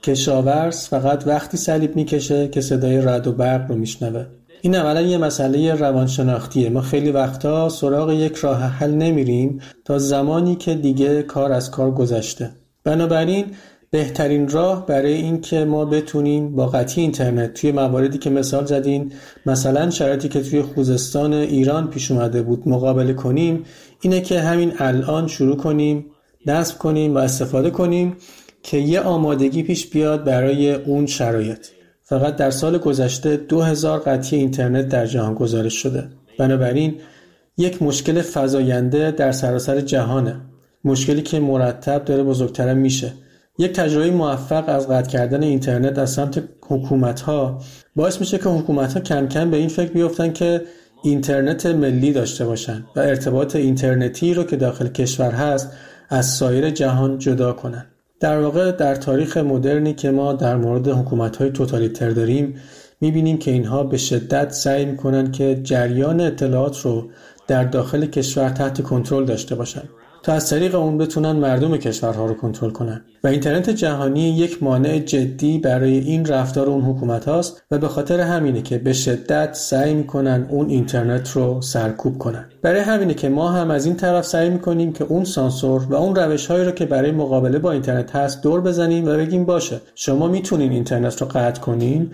کشاورز فقط وقتی صلیب میکشه که صدای رعد و برق رو میشنوه. این اولا یه مسئله روانشناختیه. ما خیلی وقتا سراغ یک راه حل نمیریم تا زمانی که دیگه کار از کار گذشته. بنابراین بهترین راه برای این که ما بتونیم با قطعی اینترنت توی مواردی که مثال زدین، مثلا شرایطی که توی خوزستان ایران پیش اومده بود مقابله کنیم، اینه که همین الان شروع کنیم، نصب کنیم و استفاده کنیم که یه آمادگی پیش بیاد برای اون شرایط. فقط در سال گذشته 2000 قطعی اینترنت در جهان گزارش شده. بنابراین یک مشکل فزاینده در سراسر جهانه. مشکلی که مرتب داره بزرگتر میشه. یک تجربه موفق از قطع کردن اینترنت از سمت حکومت‌ها باعث میشه که حکومت‌ها کم کم به این فکر بیفتن که اینترنت ملی داشته باشن و ارتباط اینترنتی رو که داخل کشور هست از سایر جهان جدا کنن. در واقع در تاریخ مدرنی که ما در مورد حکومت‌های توتالیتر داریم می‌بینیم که اینها به شدت سعی می‌کنن که جریان اطلاعات رو در داخل کشور تحت کنترل داشته باشن تا از طریق اون بتونن مردم کشورها رو کنترل کنن و اینترنت جهانی یک مانع جدی برای این رفتار اون حکومت هاست و به خاطر همینه که به شدت سعی میکنن اون اینترنت رو سرکوب کنن. برای همینه که ما هم از این طرف سعی میکنیم که اون سانسور و اون روش‌هایی رو که برای مقابله با اینترنت هست دور بزنیم و بگیم باشه شما میتونین اینترنت رو قطع کنین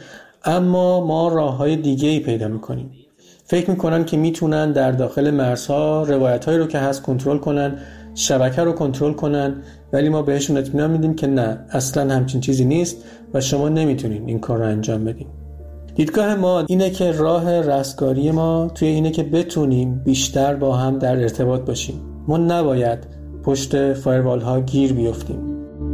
اما ما راه‌های دیگه‌ای پیدا میکنیم. فکر میکنن که میتونن در داخل مرزها روایت‌هایی رو که هست کنترل کنن، شبکه رو کنترل کنن، ولی ما بهشون اطمینان میدیم که نه، اصلا همچین چیزی نیست و شما نمیتونین این کار رو انجام بدین. دیدگاه ما اینه که راه رستگاری ما توی اینه که بتونیم بیشتر با هم در ارتباط باشیم. ما نباید پشت فایروال ها گیر بیفتیم.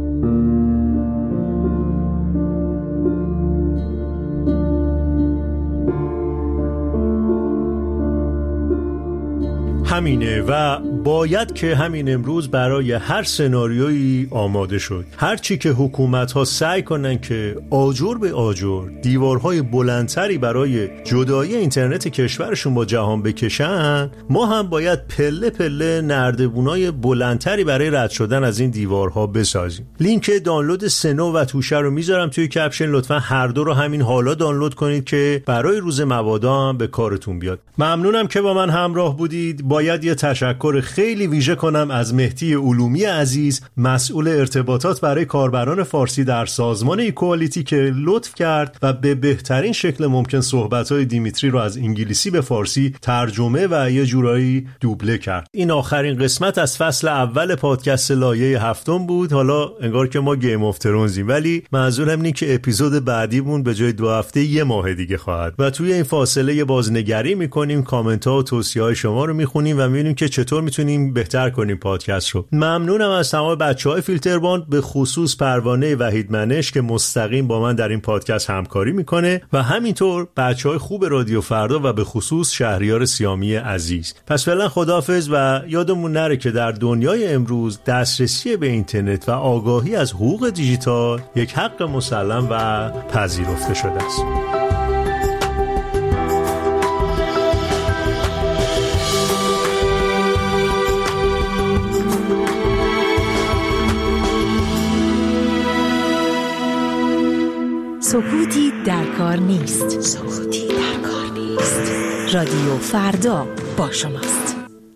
همینه و باید که همین امروز برای هر سناریویی آماده شد. هرچی که حکومت‌ها سعی کنن که آجر به آجر دیوارهای بلندتری برای جدایی اینترنت کشورشون با جهان بکشن، ما هم باید پله پله نردبونای بلندتری برای رد شدن از این دیوارها بسازیم. لینک دانلود سنو و توشه رو میذارم توی کپشن، لطفا هر دو رو همین حالا دانلود کنید که برای روز مبادا هم به کارتون بیاد. ممنونم که با من همراه بودید. باید یه تشکر خیلی ویژه کنم از مهدی علومی عزیز، مسئول ارتباطات برای کاربران فارسی در سازمان ایکوالیتی که لطف کرد و به بهترین شکل ممکن صحبت‌های دیمیتری رو از انگلیسی به فارسی ترجمه و یه جورایی دوبله کرد. این آخرین قسمت از فصل اول پادکست لایه 7 بود. حالا انگار که ما گیم آف ترونزیم، ولی منظورم اینه که اپیزود بعدیمون به جای 2 هفته 1 ماه دیگه خواهد. و توی این فاصله بازنگری می‌کنیم، کامنت‌ها و توصیه‌های شما رو می‌خونیم و می‌بینیم که چطور می‌تونیم بهتر کنیم پادکست رو. ممنونم از تمام بچه‌های فیلترباند، به خصوص پروانه وحید منش که مستقیم با من در این پادکست همکاری می‌کنه و همینطور بچه‌های خوب رادیو فردا و به خصوص شهریار سیامی عزیز. پس فعلا خداحافظ و یادمون نره که در دنیای امروز دسترسی به اینترنت و آگاهی از حقوق دیجیتال یک حق مسلم و پذیرفته شده است. سکوتی در کار نیست. سکوتی در کار نیست. رادیو فردا با شماست.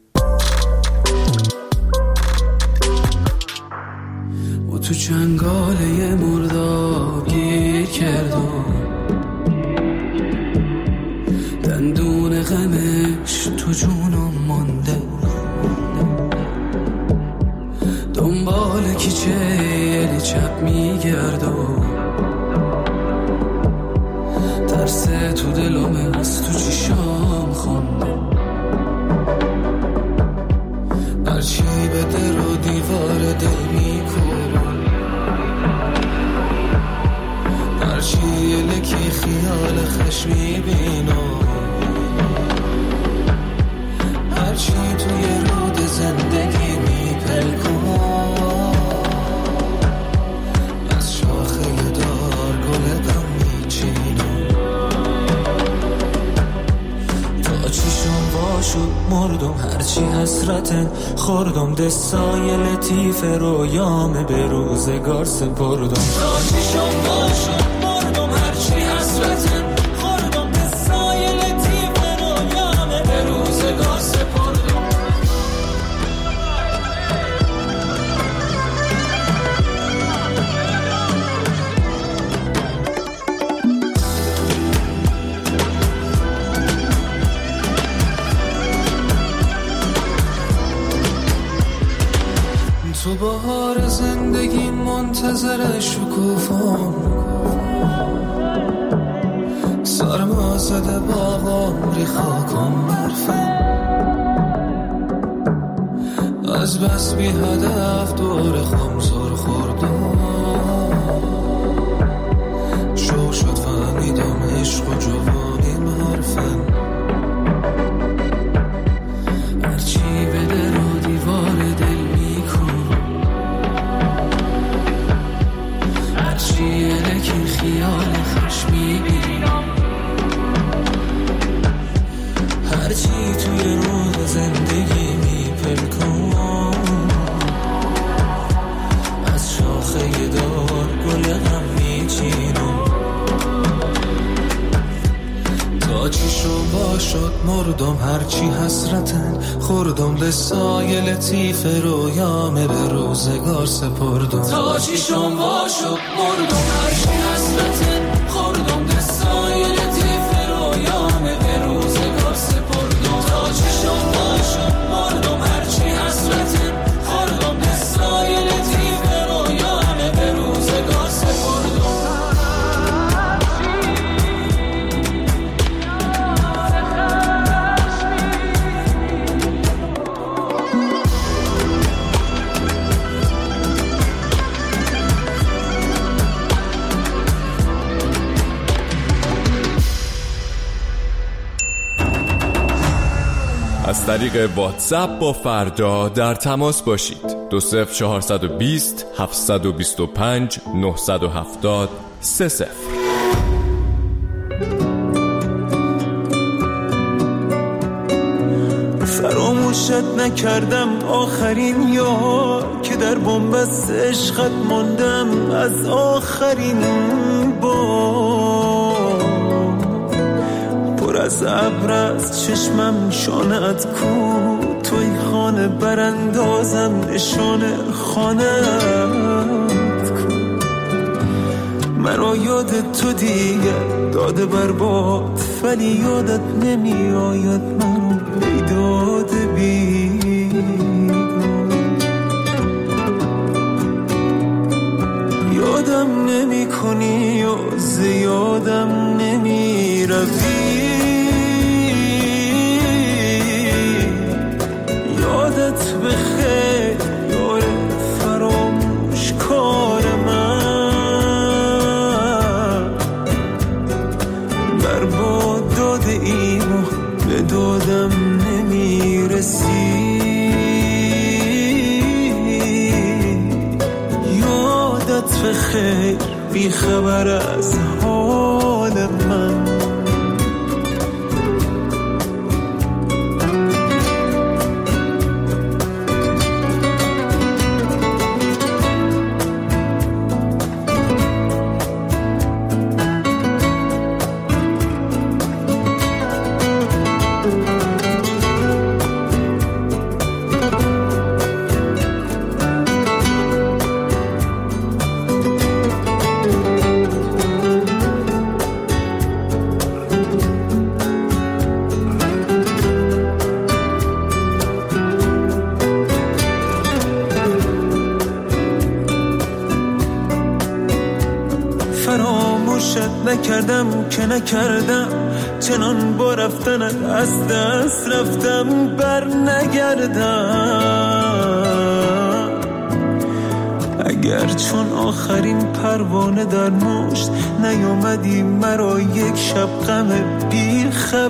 و تو چنگاله مرداب گیر کردم، دندون غمش تو جونم مانده، دنبال کیچه چپ میگردم، ترس تو دلم از تو چیشام خونده، هرچی به در و دیوار دل میکنم، هرچی یلکی خیال خش میبینم، هرچی توی رود زندگی میپلکم، از شاخه دار گل غم میچینم، تا چیشم باشد مردم، هرچی حسرتن خوردم، دستای لطیف رویام به روزگار سپردم، تا چیشم باشد مردم، هرچی حسرتن خوردم، دستای لطیف رویام به روزگار سپردم. تو بهار زندگی منتظر شکوفام، سرما زده باغام ری خاکم برفم، از بس بی هدف دور خمزور خوردم، شو شد فهمیدم عشق و جوانیم حرفم، هرچی به در و دیوار دل یلکی خیال خوش میبینم، هرچی توی رود زندگی میپلکم، از شاخه دار گل غم میچینم، تا چیشم باشد مردم، هرچی حسرتن خوردم، دستای لطیف رویام به روزگار سپردم، تا چیشم باشد مردم، هرچی حسرتن خوردم، دستای لطیف رویام به روزگار سپردم، تا چیشم باشد مردم، هرچی حسرتن خوردم، دستای لطیف رویام به روزگار سپردم. از طریق واتساپ با فردا در تماس باشید. 20420 725 970 30. فراموشت نکردم آخرین یار که در بنبست عشقت ماندم از آخرین بار، پر از ابر از چشمم شانت کو توی خانه براندازم نشانه خانت کن. مرا یاد تو دیگه داده برباد، ولی یادت نمی آید منو بیداد یادم نمی کنی و زیادم نمی روی. یادت بخیر یار فراموش کار من، برباد داده ایم و به دادم نمی رسی. بخیر بی خبر از حال من. نکردم که نکردم، چنان با رفتنت از دست رفتم بر نگردم. اگر چون آخرین پروانه در مشت نیامدی مرا یک شب غم بی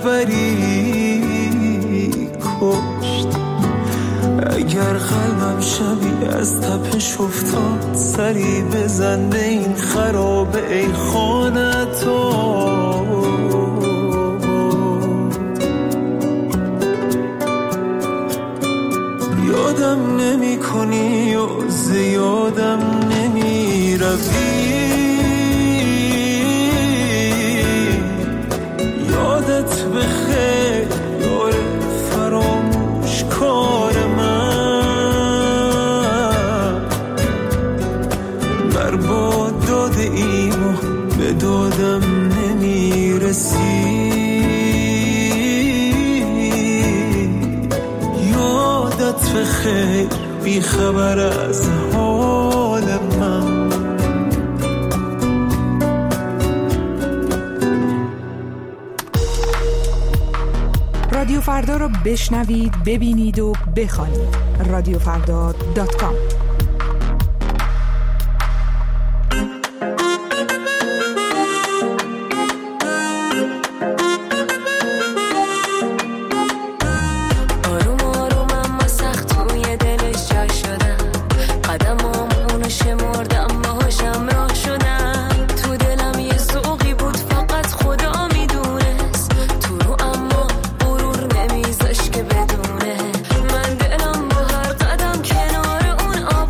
خبری کشت. اگر قلبم شبی از تپش افتاد، سری بزن به این خرابه ای خانه تو. یادم نمی کنی و زیادم نمی روی. یادت بخیر یار فراموش کار من، برباد داده ایم و به دادم نمی رسی. یادت بخیر بی خبر از حال من. رادیو فردا رو بشنوید، ببینید و بخوانید. رادیوفردا.com. من دلم با هر قدم کنار اون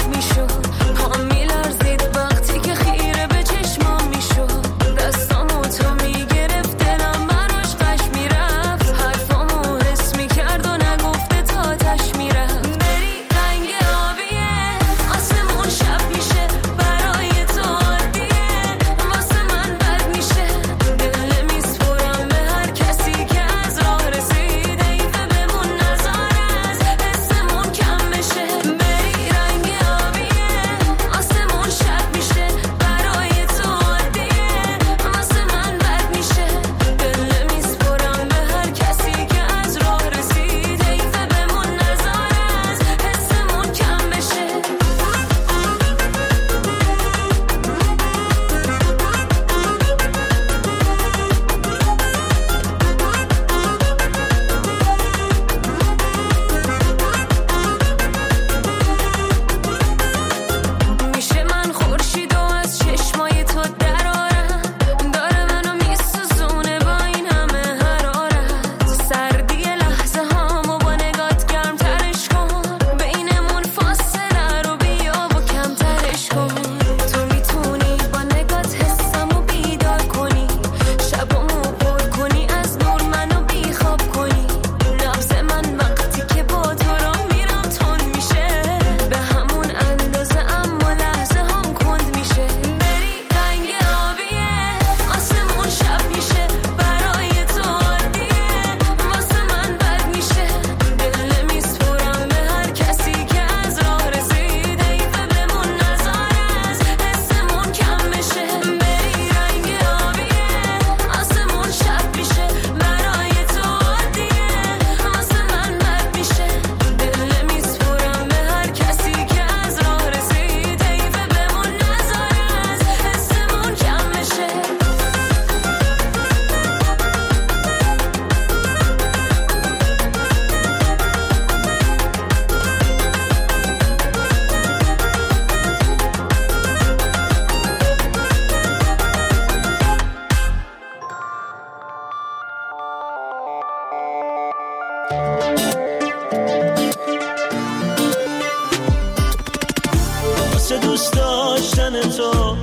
دوست داشتن تو.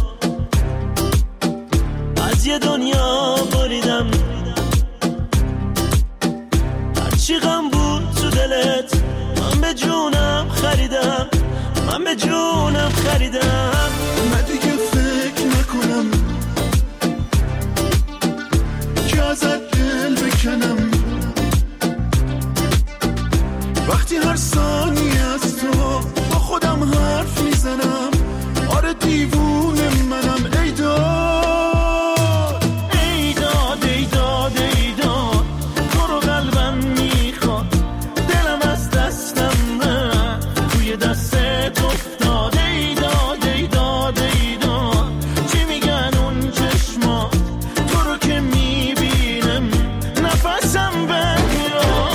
از یه دنیا بریدم، هرچی غم بود تو دلت من به جونم خریدم، من به جونم خریدم. من دیگه فکر نکنم که ازت دل بکنم، وقتی هر ثانیه از تو با خودم حرف میزنم. آره دیوونه منم. ای داد ای داد ای داد ای داد، تو رو قلبم میخواد، دلم از دستم رفت توی دستت افتاد. ای داد ای داد ای داد، چی میگن اون چشما، تو رو که میبینم نفسم بند میاد.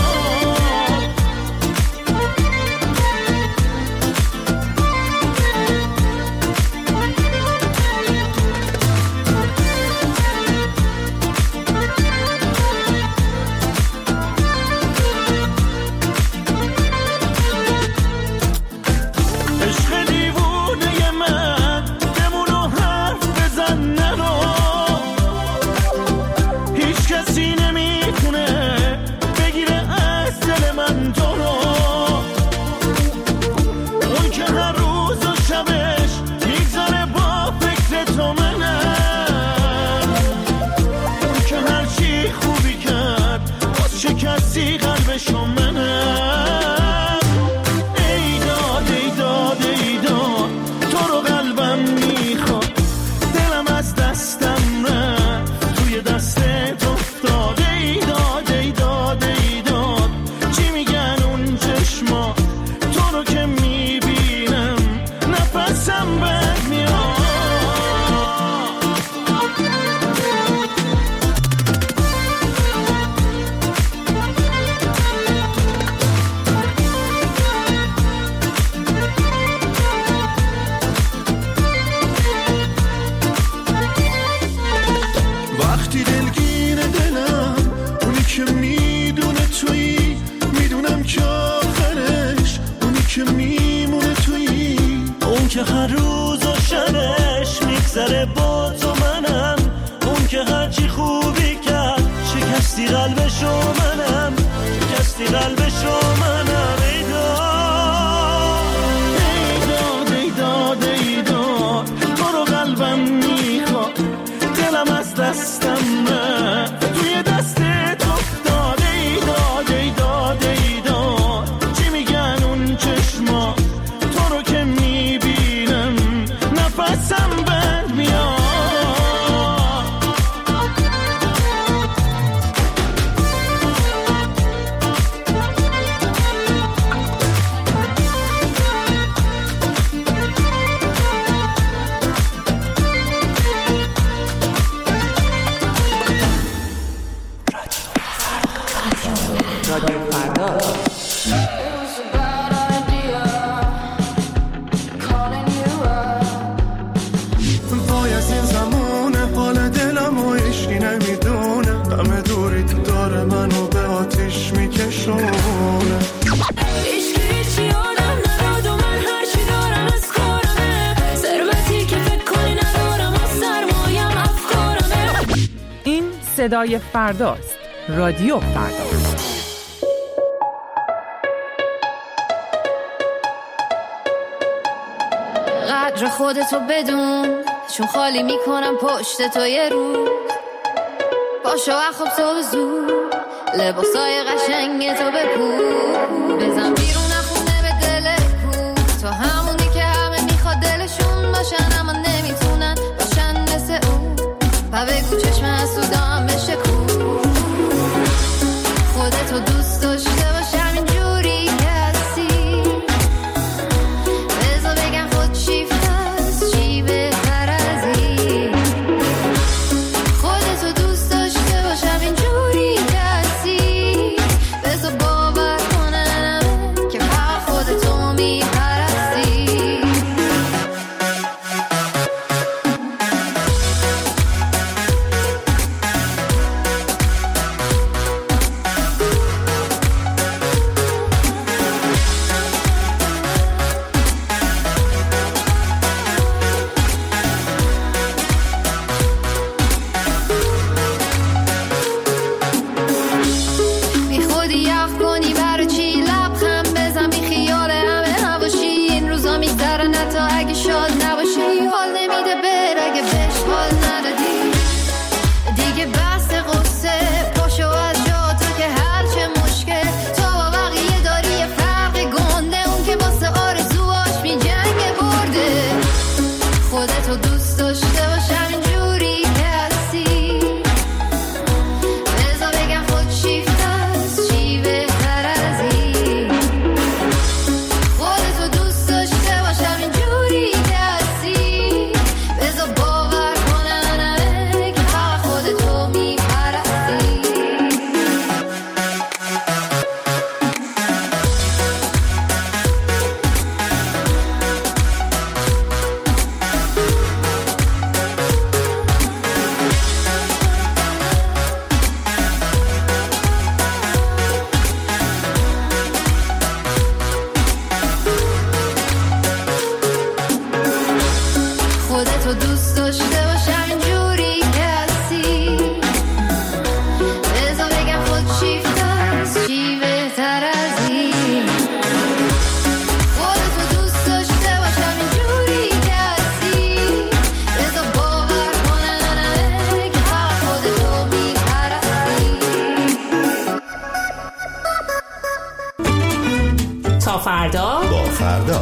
عشق دیوونه من بمونو حرف بزن نرو، هیچ کسی نمیتونه بگیره از دل من تو رو. اون که هر روز و شبش میگذاره با فکر تو منم، اون که هر چی خوبی کرد باز شکستی قلبشو منم. ای داد ای داد ای داد، تو رو قلبم میخواد، دلم از دستم رفت توی دستت افتاد. ای داد ای داد ای داد، چی میگن اون چشما، تو رو که میبینم نفسم بند میاد. وقتی دلگیر دلم، اونی که میدونه تویی، میدونم که آخرش اونی که میمونه تویی. اون که هر روز و شبش میگذره با تو منم، اون که هرچی خوبی کرد شکستی قلبشو منم، شکستی قلبشو منم. ای داد ای داد ای داد ای داد، تو رو قلبم میخواد، دلم از دستم رفت توی دستت افتاد. ای داد ای داد ای داد، چی میگن اون چشما، تو رو که میبینم نفسم بند میاد. وای از این زمونه، حال دلم و عشقی نمیدونه، همه دوری تو داره منو به آتیش میکشونه. هیچی آدم نداد و من هرچی دارم از کارمه، ثروتی که فکر کنی ندارم و سرمایم افکارمه. این صدای فرداست. رادیو فردا. قدر خودتو بدون، چون خالی میکنم پشت تو یه روز. پاشو و خواب تو زود، لباسای قشنگ تو بپوش، بزن بیرون خونه به دل کو. تو همونی که همه میخواد دلشون باشن اما نمیتونن باشن مثل اون. و بگو چشم حسودام بشه کو. خودتو دوست داشته باش همینجوری که هستی، بذار بگم خود شیفت هست چی بهتر از این. خودتو دوست داشته باش همینجوری که هستی، بذار باور کنن بهتره نه تا اگه شاد نباشی حال نمیده بر اگه بهش حال ندادی دیگه بس قصه پاشو از جا تو که هرچه مشکل تو با بقیه داری یه فرق گنده اون که واسه آرزوهاش می جنگ برده خودتو دوست داشته باش همینجوری که هستی بذار بگم خود شیفته است چی بهتر از این خودتو دوست داشته باش همینجوری که هستی بذار باور کنن که فقط خودتو میپرستی خودتو دوست داشته باش همینجوری که هستی بذار بگم خود شیفته است چی بهتر از این خودتو دوست داشته باش همینجوری که هستی بذار باور کنن که فقط خودتو میپرستی تا فردا با فردا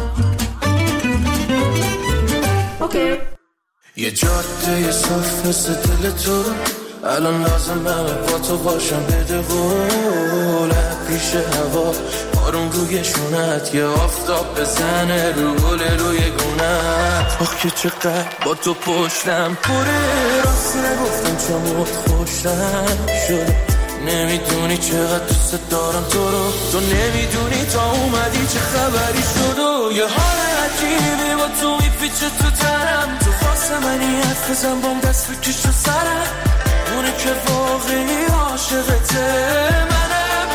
اوکی. یه جاده صاف مثل دل تو الان لازمه با تو باشم بده قول پیش هوا آروم روی شونت یه آفتاب بزنه رو گل روی گونت آخ که چقدر با تو پشتم پره راست نگفتم چموت خوشتم شد نمیدونی چقدر دوست دارم تو رو تو نمیدونی تا اومدی چه خبری شد و یه حال عجیبی با تو میپیچه تو ترم تو واسه منی حرف بزن بام دست بکش تو سرم اونه که واقعی عاشقته منم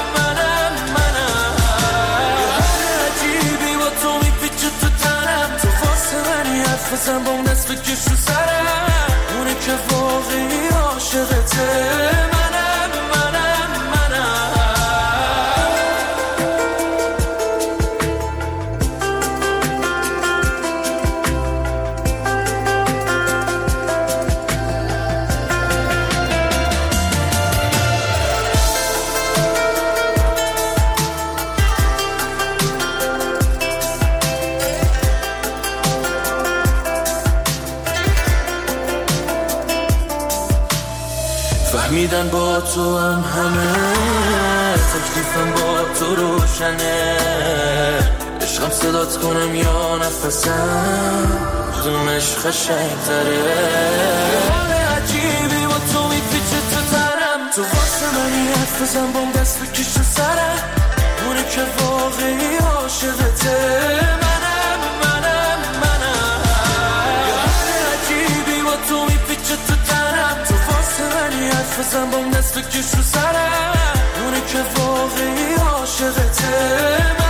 یه حال عجیبی با تو میپیچه تو ترم تو واسه منی حرف بزن بام دست بکش تو سرم اونه که واقعی عاشقته فهمیدن با تو هم همه تکلیفم با تو روشنه عشقم صدات کنم یا نفسم کدومش قشنگ‌تره حال عجیبی با تو میپیچه تو ترم تو واسه منی حرف بزن بام دست بکش تو سرم اونه که واقعی عاشقته منم یه حال عجیبی با تو میپیچه تو ترم تو واسه منی حرف بزن بام دست بکش تو سرم اونه که واقعی عاشقته